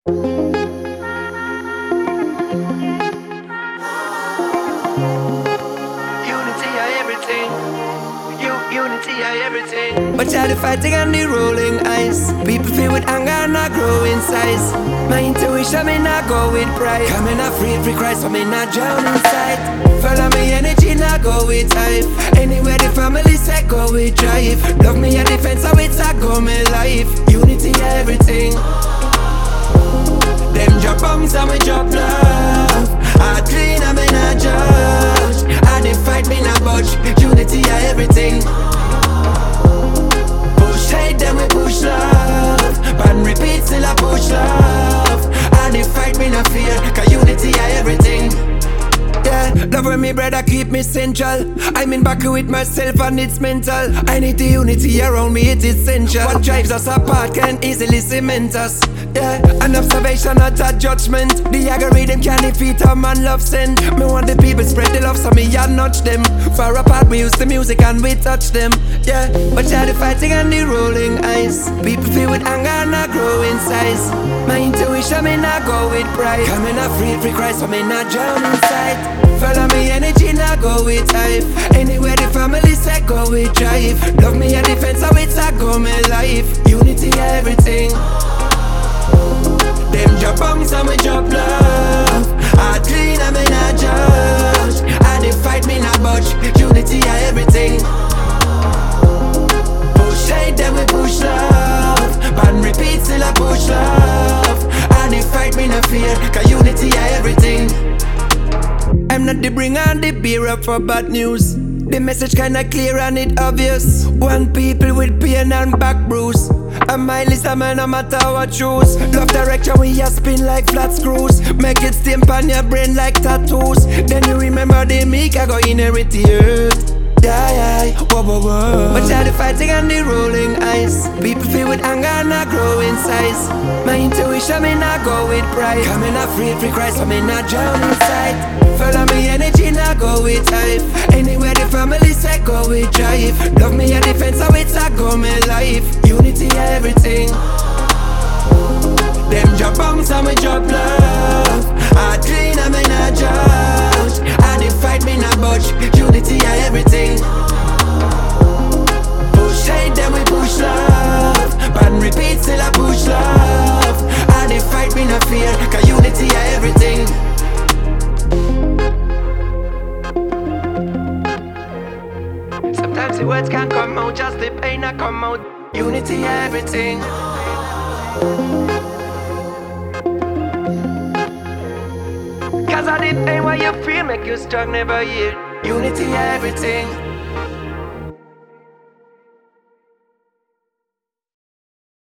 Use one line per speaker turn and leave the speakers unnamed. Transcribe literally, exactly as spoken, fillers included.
Unity are everything. But child, the fighting on the rolling ice. People feel with anger and I grow in size. My intuition may not go with pride. Coming up free, free Christ, so me not drown inside. Follow me energy, not go with hype. Anywhere the family say, go with drive. Love me a defense, so it's a go me life. Unity are everything. Them drop bombs and we drop love. Heart clean and me not judge. And they fight me not budge. Unity are everything. Push hate then we push love. But repeat still I push love. And they fight me not fear. Cause unity are everything. Yeah, love when me brother keep me central. I'm in back with myself and it's mental. I need the unity around me, it's essential. What drives us apart can easily cement us. Yeah, an observation, not a judgment. The algorithm can defeat a man love send. Me want the people spread the love so me and nudge them. Far apart we use the music and we touch them. Yeah, but yeah the fighting and the rolling ice. People feel with anger and I grow in size. My intuition may not go with pride. Coming up free, free Christ, so me not drown inside. Follow me energy, not go with hype. Anywhere the family say, go with drive. Love me a defense, so it's a go me life. Unity everything. Them drop bombs and we drop love. Heart clean and me not judge. And they fight me not budge. Unity are everything. Push hate then we push love. But repeat still I push love. And they fight me not fear. Cause unity are everything. I'm not the bringer and the bearer for bad news. The message kinda clear and it obvious. One people with pain and back bruise. A mile is a man no matter what choose. Love direction we a spin like flat screws. Make it stamp on your brain like tattoos. Then you remember the meek I go inherit the earth. Yeah, yeah, whoa, whoa, whoa. But yeah, the fighting and the rolling ice. People feel with anger and I grow in size. My intuition may not go with pride. Coming up free, free Christ, so me not drown inside. Follow me energy, not go with hype. Anywhere the family say, go with drive. Love me a defense, so it's a go me life. Unity are everything. Them drop bombs and we drop love. Heart clean and me not judge. And they fight me not budge. Unity are everything. Push hate then we push love. But repeat still I push love. And they fight me not fear. Cause unity are everything. Sometimes the words can't come out, just the pain that come out. Unity are everything. Cause of the pain what you feel make you strong never yield. Unity are everything.